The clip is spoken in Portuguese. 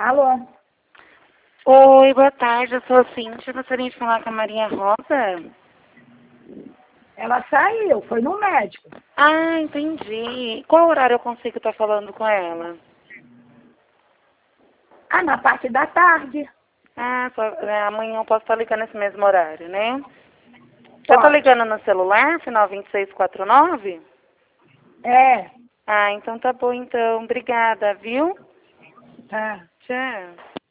Alô? Oi, boa tarde, eu sou a Cíntia, gostaria de falar com a Maria Rosa. Ela saiu, foi no médico. Ah, entendi. Qual horário eu consigo estar falando com ela? Ah, na parte da tarde. Ah, amanhã eu posso estar ligando nesse mesmo horário, né? Você tá Pode. ligando no celular, final 2649? É. Ah, então tá bom então. Obrigada, viu? Tá. Tchau.